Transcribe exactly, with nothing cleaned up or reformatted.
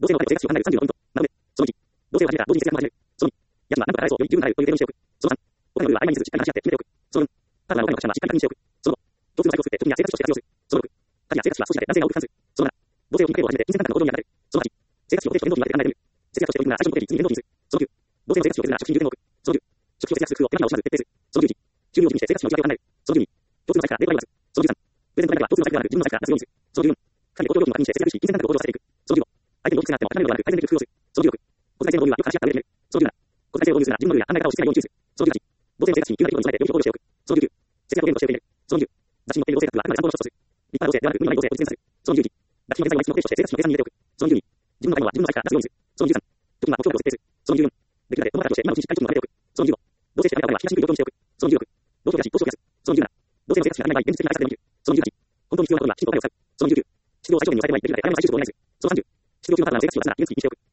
同性の生活習慣がさんじゅうごポイント。なので、そのいち、同性を始めた同時に節約が始める。そのに、家賃は何とか払えそうより十分払えるという提言をしておく。そのさん、お金のルールは曖昧にせずしっかり話し合って決めておく。そのよん、パートナーのお金の価値観はしっかり確認しておく。そのご、共通の財布を作って貯金や生活費として活用する。そのろく、家事や生活費は少しだけ男性が多く負担する。そのなな、同性を決めるを始めて金銭感覚の行動に当たる。そのはち、生活費を固定費と連動費に分けて考えてみる。節約として取り組むなら最初に固定費、次に連動費にする。そのきゅう、同性の生活費を削るなら食費に充填を置く。そのじゅう、食費を節約する工夫を手間暇を惜しまず徹底する。そのじゅういち、収入を軸にして生活費の内訳を考える。そのじゅうに、共通の財布から例外を出す。そのじゅうさん、プレゼントの中では共通の財布がある自分の財布から出すようにする。そのじゅうよん、管理と公共料金を確認して節約し、金銭感覚を向上させていく。そのじゅうご、相手にどう癖があっても高めるのではなく改善できる工夫をする。そのじゅうろく、小遣い制の導入はよく話し合った上で決める。そのじゅうなな、小遣い制を導入するなら自分のルールや考え方をしっかり要求する。そのじゅうはち、同性の生活費にきゅう割以上に備えて予備費を考慮しておく。そのじゅうきゅう、節約を限度しておくとしている。そのじゅう、雑誌に載っている同性活はあくまで参考の一つとする。立派な同性ではなく無理のない同性と実践させる。そのじゅういち、学費の現在は一のページとして生活費の計算に入れておく。そのじゅうに、自分の財布は自分の財布から出すようにする。そのじゅうさん、貯金は目標額を設定する。そのじゅうよん、できるだけ友達として今のうちにしっかり貯金を貯めておく。そのじゅうご、同性とやめたお金は引き出しにくい状況にしておく。そのじゅうろく、同居を増やし投資を増やす。そのじゅうなな、同性の生活費が曖昧ない現実的な対策で見る。そのじゅうはち、本当に必要なことにはきちんとお金を使う。そのじゅうきゅう、失業を最小限に抑えてもいい。できるだけ曖昧な支出を多めにする。そのさんじゅう、失業中のパートナーの生活費を出すなら現実に気にしておく。